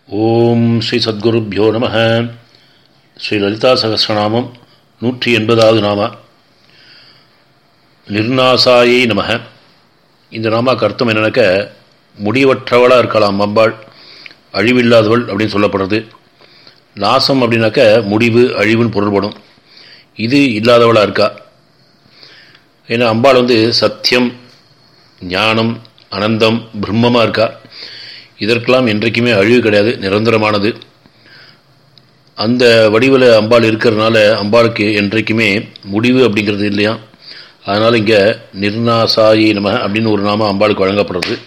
ஓம் ஸ்ரீ சத்குருப்யோ நம. ஸ்ரீ லலிதா சகஸ்ரநாமம் 180வது நாம. நிர்நாசாயை நம. இந்த நாமாக்கு அர்த்தம் என்னன்னாக்க, முடிவற்றவளாக இருக்கலாம் அம்பாள், அழிவில்லாதவள் அப்படின்னு சொல்லப்படுறது. நாசம் அப்படின்னாக்க முடிவு, அழிவுன்னு பொருள்படும். இது இல்லாதவளாக இருக்கா. ஏன்னா அம்பாள் சத்தியம், ஞானம், அனந்தம், பிரம்மமாக இருக்கா. இதற்கெல்லாம் என்றைக்குமே அழிவு கிடையாது, நிரந்தரமானது. அந்த வடிவில் அம்பாள் இருக்கிறதுனால அம்பாளுக்கு என்றைக்குமே முடிவு அப்படிங்கிறது இல்லையா. அதனால் இங்கே நிர்நாசாயி நம அப்படின்னு ஒரு நாம அம்பாளுக்கு வழங்கப்படுறது.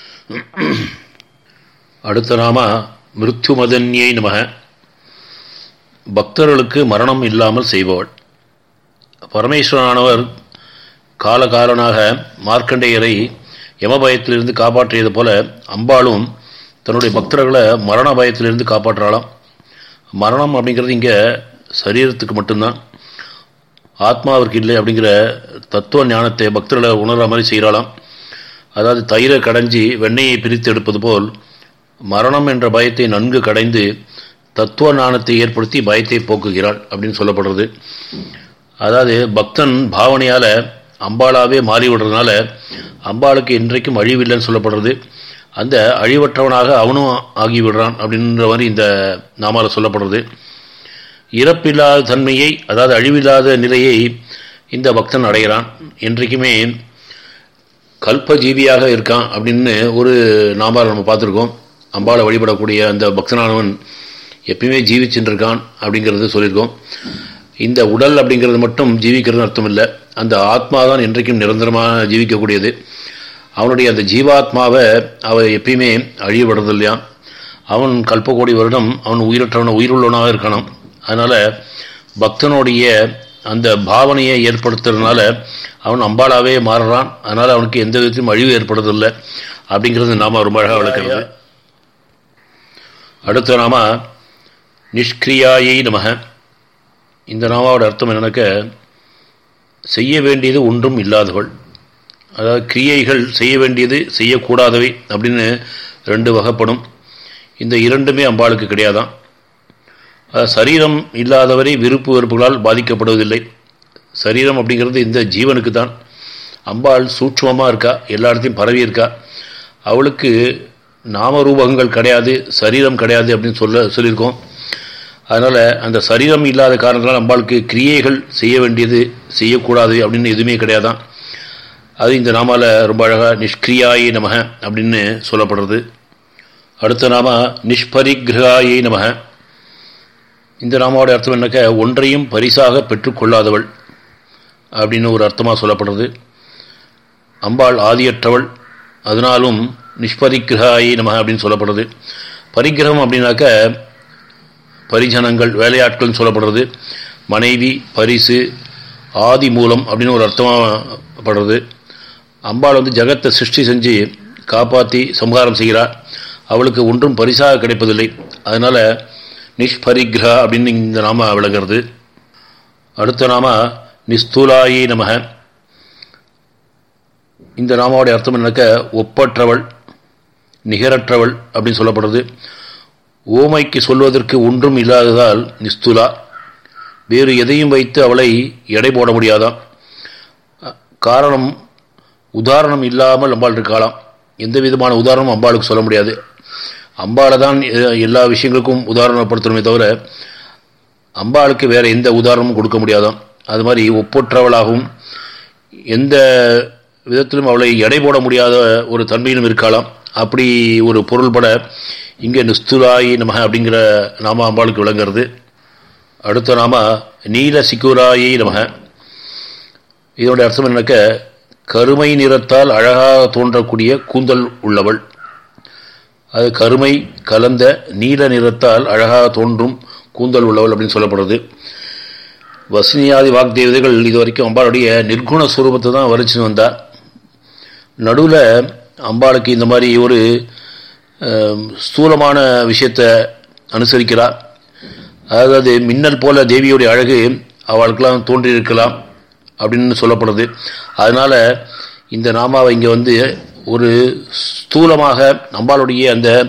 அடுத்த நாம மிருத்யுமதன்யை நம. பக்தர்களுக்கு மரணம் இல்லாமல் செய்பவள். பரமேஸ்வரனானவர் காலகாலனாக மார்க்கண்டேயரை யமபயத்திலிருந்து காப்பாற்றியது போல அம்பாளும் தன்னுடைய பக்தர்களை மரண பயத்திலிருந்து காப்பாற்றலாம். மரணம் அப்படிங்கிறது இங்கே சரீரத்துக்கு மட்டும்தான், ஆத்மாவிற்கு இல்லை அப்படிங்கிற தத்துவ ஞானத்தை பக்தர்களை உணர்கிற மாதிரி செய்யலாம். அதாவது தயிரை கடைஞ்சி வெண்ணெயை பிரித்து எடுப்பது போல் மரணம் என்ற பயத்தை நன்கு கடைந்து தத்துவ ஞானத்தை ஏற்படுத்தி பயத்தை போக்குகிறாள் அப்படின்னு சொல்லப்படுறது. அதாவது பக்தன் பாவனையால் அம்பாளாவே மாறிவிடுறதுனால அம்பாளுக்கு இன்றைக்கும் அழிவில்லைன்னு சொல்லப்படுறது. அந்த அழிவற்றவனாக அவனும் ஆகிவிடுறான் அப்படின்ற மாதிரி இந்த நாமால சொல்லப்படுறது. இறப்பில்லாத தன்மையை, அதாவது அழிவில்லாத நிலையை இந்த பக்தன் அடைகிறான். என்றைக்குமே கல்பஜீவியாக இருக்கான் அப்படின்னு ஒரு நாமால நம்ம பார்த்துருக்கோம். அம்பாளை வழிபடக்கூடிய அந்த பக்தனானவன் எப்பயுமே ஜீவிச்சுருக்கான் அப்படிங்கிறது சொல்லியிருக்கோம். இந்த உடல் அப்படிங்கிறது மட்டும் ஜீவிக்கிறது அர்த்தம் இல்லை, அந்த ஆத்மா தான் என்றைக்கும் நிரந்தரமாக ஜீவிக்கக்கூடியது. அவனுடைய அந்த ஜீவாத்மாவை அவன் எப்பயுமே அழியப்படுறது இல்லையா. அவன் கல்ப வருடம் அவன் உயிரற்றவன உயிருள்ளவனாக இருக்கணும். அதனால் பக்தனுடைய அந்த பாவனையை ஏற்படுத்துறதுனால அவன் அம்பாளாவே மாறுறான். அதனால் அவனுக்கு எந்த விதத்திலும் அழிவு ஏற்படுறதில்லை அப்படிங்கிறது நாம ரொம்ப அழகாக விளக்குறது. அடுத்த நாம நிஷ்கிரியாயை நமக. இந்த நாமாவோட அர்த்தம் என்னன்னாக்க, செய்ய வேண்டியது ஒன்றும் இல்லாதவள். அதாவது கிரியைகள் செய்ய வேண்டியது, செய்யக்கூடாதவை அப்படின்னு ரெண்டு வகைப்படும். இந்த இரண்டுமே அம்பாளுக்கு கிடையாதான். சரீரம் இல்லாதவரை விருப்பு வெறுப்புகளால் பாதிக்கப்படுவதில்லை. சரீரம் அப்படிங்கிறது இந்த ஜீவனுக்கு தான். அம்பாள் சூட்சமாக இருக்கா, எல்லா இடத்தையும் பரவி இருக்கா. அவளுக்கு நாமரூபங்கள் கிடையாது, சரீரம் கிடையாது அப்படின்னு சொல்லியிருக்கோம். அதனால் அந்த சரீரம் இல்லாத காரணத்தினால் அம்பாளுக்கு கிரியைகள் செய்ய வேண்டியது, செய்யக்கூடாது அப்படின்னு எதுவுமே கிடையாதான். அது இந்த நாமால ரொம்ப அழகாக நிஷ்கிரியாயை நமக அப்படின்னு சொல்லப்படுறது. அடுத்த நாம நிஷ்பரிகிரகாயை நமக. இந்த நாமாவோட அர்த்தம் என்னக்க, ஒன்றையும் பரிசாக பெற்றுக்கொள்ளாதவள் அப்படின்னு ஒரு அர்த்தமாக சொல்லப்படுறது. அம்பாள் ஆதியற்றவள், அதனாலும் நிஷ்பரிகிரகாயை நமக அப்படின்னு சொல்லப்படுறது. பரிகிரகம் அப்படின்னாக்க பரிஜனங்கள், வேலையாட்கள்னு சொல்லப்படுறது. மனைவி, பரிசு, ஆதி மூலம் அப்படின்னு ஒரு அர்த்தமாகப்படுறது. அம்பாள் ஜகத்தை சிருஷ்டி செஞ்சு காப்பாற்றி சம்ஹாரம் செய்கிறார். அவளுக்கு ஒன்றும் பரிசாக கிடைப்பதில்லை. அதனால் நிஷ்பரிகிரா அப்படின்னு இந்த நாம விளங்குறது. அடுத்த நாம நிஸ்தூலாயை நமக. இந்த நாமாவுடைய அர்த்தம் என்னக்க, ஒப்பற்றவள், நிகரற்றவள் அப்படின்னு சொல்லப்படுறது. ஓமைக்கு சொல்வதற்கு ஒன்றும் இல்லாததால் நிஸ்துலா. வேறு எதையும் வைத்து அவளை எடை போட முடியாதாம். காரணம், உதாரணம் இல்லாமல் அம்பாள் இருக்கலாம். எந்த விதமான உதாரணமும் அம்பாளுக்கு சொல்ல முடியாது. அம்பாளை தான் எல்லா விஷயங்களுக்கும் உதாரணப்படுத்தணுமே தவிர அம்பாளுக்கு வேற எந்த உதாரணமும் கொடுக்க முடியாதாம். அது மாதிரி ஒப்பற்றவளாகவும் எந்த விதத்திலும் அவளை எடை போட முடியாத ஒரு தன்மையிலும் இருக்கலாம். அப்படி ஒரு பொருள்பட இங்கே நிஸ்துலாயி நமக அப்படிங்கிற நாம அம்பாளுக்கு விளங்குறது. அடுத்த நாம நீல சிக்குராயை நமக. இதனுடைய அர்த்தம் என்னக்க, கருமை நிறத்தால் அழகாக தோன்றக்கூடிய கூந்தல் உள்ளவள். அது கருமை கலந்த நீல நிறத்தால் அழகாக தோன்றும் கூந்தல் உள்ளவள் அப்படின்னு சொல்லப்படுறது. வசினியாதி வாக்தேவதைகள் இது வரைக்கும் அம்பாளுடைய நிர்குண ஸ்வரூபத்தை தான் வரிச்சுன்னு வந்தார். நடுவில் அம்பாளுக்கு இந்த மாதிரி ஒரு ஸ்தூலமான விஷயத்தை அனுசரிக்கிறார். அதாவது மின்னல் போல தேவியுடைய அழகு அவளுக்கெல்லாம் தோன்றியிருக்கலாம் அப்படின்னு சொல்லப்படுது. அதனால் இந்த நாமாவை இங்கே ஒரு ஸ்தூலமாக அம்பாளுடைய அந்த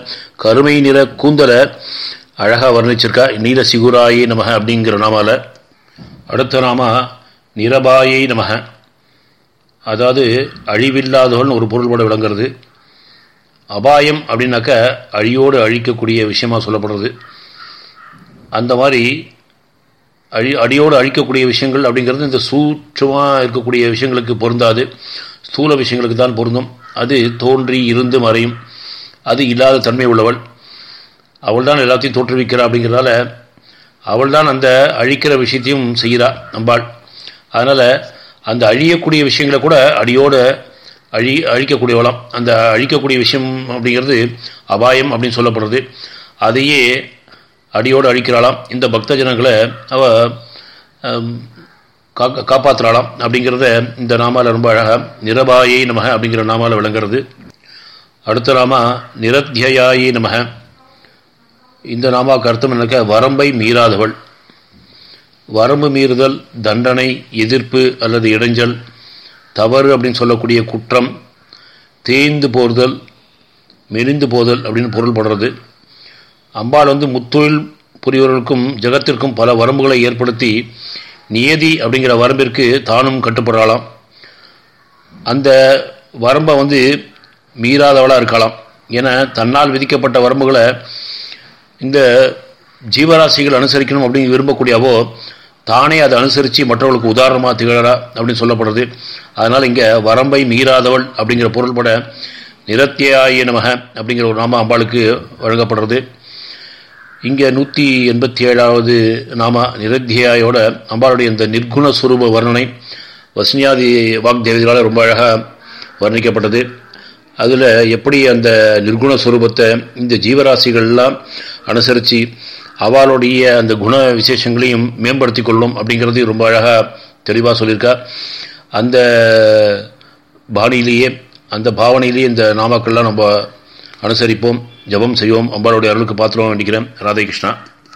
கருமை நிற கூந்தலை அழகாக வர்ணிச்சிருக்கா. நீல சிகுராயை நமக அப்படிங்கிற நாமால. அடுத்த நாமா நிரபாயை நமக, அதாவது அழிவில்லாதவள்னு ஒரு பொருள்பட விளங்குறது. அபாயம் அப்படின்னாக்க அழியோடு அழிக்கக்கூடிய விஷயமா சொல்லப்படுறது. அந்த மாதிரி அடியோடு அழிக்கக்கூடிய விஷயங்கள் அப்படிங்கிறது இந்த சூட்சமாக இருக்கக்கூடிய விஷயங்களுக்கு பொருந்தாது, ஸ்தூல விஷயங்களுக்கு தான் பொருந்தும். அது தோன்றி இருந்து மறையும், அது இல்லாத தன்மை உள்ளவள். அவள் தான் எல்லாத்தையும் தோற்றுவிக்கிறா. அப்படிங்கிறதால அவள் தான் அந்த அழிக்கிற விஷயத்தையும் செய்கிறா அம்பாள். அதனால் அந்த அழியக்கூடிய விஷயங்களை கூட அடியோடு அழிக்கக்கூடியவளாம். அந்த அழிக்கக்கூடிய விஷயம் அப்படிங்கிறது அபாயம் அப்படின்னு சொல்லப்படுறது. அதையே அடியோடு அழிக்கிறாளாம். இந்த பக்த ஜனங்களை அவ காப்பாற்றுறாளாம். அப்படிங்கிறத இந்த நாமால ரொம்ப அழகாக நிரபாயை நமக அப்படிங்கிற நாமால விளங்குறது. அடுத்த நாமா நிரத்யாயை நமக. இந்த நாமாவுக்கு அர்த்தம் என்னக்க வரம்பை மீறாதவள். வரம்பு மீறுதல், தண்டனை, எதிர்ப்பு அல்லது இடைஞ்சல், தவறு அப்படின்னு சொல்லக்கூடிய குற்றம், தேய்ந்து போதல், மெலிந்து போதல் அப்படின்னு பொருள்படுறது. அம்பாள் முத்தொழில் புரியவர்களுக்கும் ஜகத்திற்கும் பல வரம்புகளை ஏற்படுத்தி நியதி அப்படிங்கிற வரம்பிற்கு தானும் கட்டுப்படுறாளாம். அந்த வரம்பை மீறாதவளாக இருக்கலாம். ஏன்னா தன்னால் விதிக்கப்பட்ட வரம்புகளை இந்த ஜீவராசிகள் அனுசரிக்கணும் அப்படின்னு விரும்பக்கூடியவோ தானே அதை அனுசரித்து மற்றவர்களுக்கு உதாரணமாக திகழறா அப்படின்னு சொல்லப்படுறது. அதனால் இங்கே வரம்பை மீறாதவள் அப்படிங்கிற பொருள்பட நிரத்யாய நமக அப்படிங்கிற ஒரு நாம அம்பாளுக்கு வழங்கப்படுறது. இங்கே 187வது நாமா நிரத்யாயோட அம்பாளுடைய இந்த நிர்குண சுரூப வர்ணனை வஸ்னியாதி வாக்தேவதைகளால் ரொம்ப அழகாக வர்ணிக்கப்பட்டது. அதில் எப்படி அந்த நிர்குண சுரூபத்தை இந்த ஜீவராசிகள்லாம் அனுசரித்து அவளுடைய அந்த குண விசேஷங்களையும் மேம்படுத்தி கொள்ளும் அப்படிங்கிறது ரொம்ப அழகாக தெளிவாக சொல்லியிருக்கா. அந்த பாணியிலேயே அந்த பாவனையிலேயே இந்த நாமாக்கள்லாம் நம்ம அனுசரிப்போம், ஜபம் செய்வோம். அம்பாளுடைய அருளுக்கு பாத்திரம் வேண்டிக்கிறேன். ராதே கிருஷ்ணா.